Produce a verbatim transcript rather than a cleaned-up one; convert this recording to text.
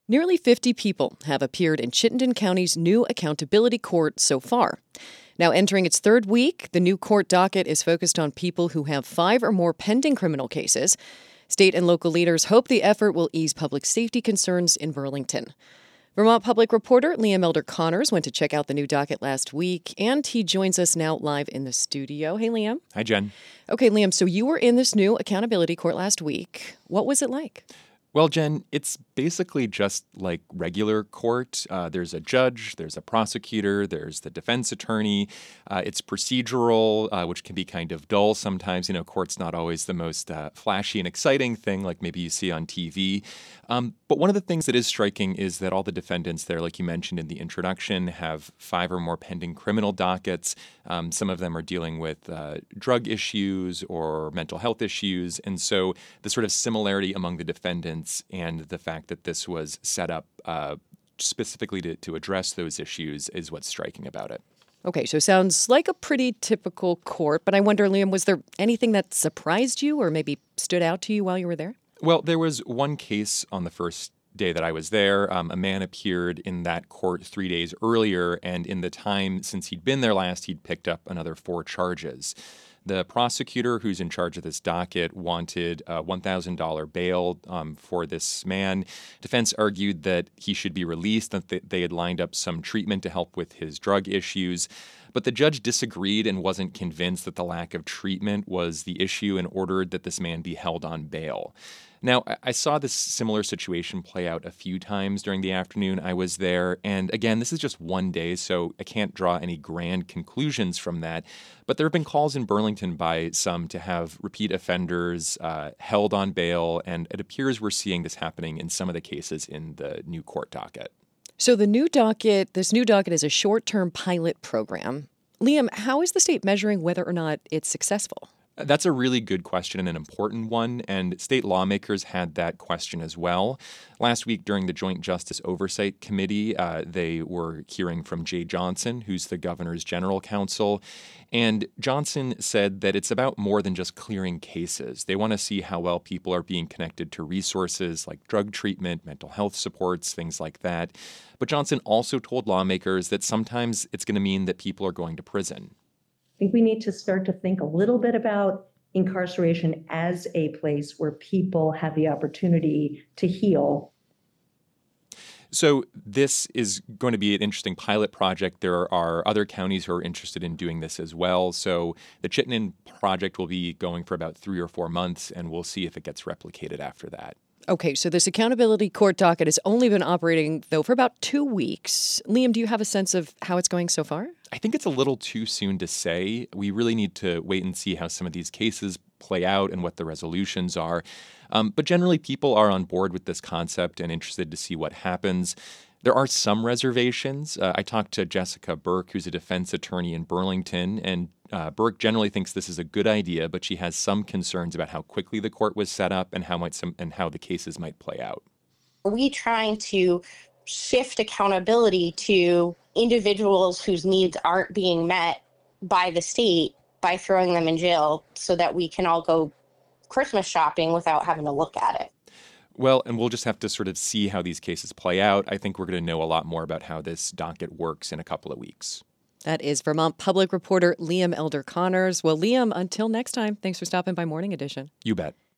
Nearly fifty people have appeared in Chittenden County's new accountability court so far. Now entering its third week, the new court docket is focused on people who have five or more pending criminal cases. State and local leaders hope the effort will ease public safety concerns in Burlington. Vermont Public reporter Liam Elder Connors went to check out the new docket last week, and he joins us now live in the studio. Hey, Liam. Hi, Jen. Okay, Liam, so you were in this new accountability court last week. What was it like? Well, Jen, it's basically just like regular court. Uh, there's a judge, there's a prosecutor, there's the defense attorney. Uh, it's procedural, uh, which can be kind of dull sometimes. You know, court's not always the most uh, flashy and exciting thing like maybe you see on T V. Um, but one of the things that is striking is that all the defendants there, like you mentioned in the introduction, have five or more pending criminal dockets. Um, some of them are dealing with uh, drug issues or mental health issues. And so the sort of similarity among the defendants and the fact that this was set up uh, specifically to, to address those issues is what's striking about it. Okay, so sounds like a pretty typical court, but I wonder, Liam, was there anything that surprised you or maybe stood out to you while you were there? Well, there was one case on the first day that I was there. Um, a man appeared in that court three days earlier, and in the time since he'd been there last, he'd picked up another four charges. The prosecutor who's in charge of this docket wanted a one thousand dollars bail um, for this man. Defense argued that he should be released, that they had lined up some treatment to help with his drug issues. But the judge disagreed and wasn't convinced that the lack of treatment was the issue and ordered that this man be held on bail. Now, I saw this similar situation play out a few times during the afternoon I was there. And again, this is just one day, so I can't draw any grand conclusions from that. But there have been calls in Burlington by some to have repeat offenders uh, held on bail. And it appears we're seeing this happening in some of the cases in the new court docket. So the new docket, this new docket is a short-term pilot program. Liam, how is the state measuring whether or not it's successful? That's a really good question and an important one, and state lawmakers had that question as well. Last week during the Joint Justice Oversight Committee, uh, they were hearing from Jay Johnson, who's the governor's general counsel, and Johnson said that it's about more than just clearing cases. They want to see how well people are being connected to resources like drug treatment, mental health supports, things like that. But Johnson also told lawmakers that sometimes it's going to mean that people are going to prison. I think we need to start to think a little bit about incarceration as a place where people have the opportunity to heal. So this is going to be an interesting pilot project. There are other counties who are interested in doing this as well. So the Chittenden project will be going for about three or four months, and we'll see if it gets replicated after that. Okay, so this accountability court docket has only been operating, though, for about two weeks. Liam, do you have a sense of how it's going so far? I think it's a little too soon to say. We really need to wait and see how some of these cases play out and what the resolutions are. Um, but generally, people are on board with this concept and interested to see what happens. There are some reservations. Uh, I talked to Jessica Burke, who's a defense attorney in Burlington, and uh, Burke generally thinks this is a good idea, but she has some concerns about how quickly the court was set up and how might some and how the cases might play out. Are we trying to shift accountability to individuals whose needs aren't being met by the state by throwing them in jail so that we can all go Christmas shopping without having to look at it? Well, and we'll just have to sort of see how these cases play out. I think we're going to know a lot more about how this docket works in a couple of weeks. That is Vermont Public reporter Liam Elder Connors. Well, Liam, until next time, thanks for stopping by Morning Edition. You bet.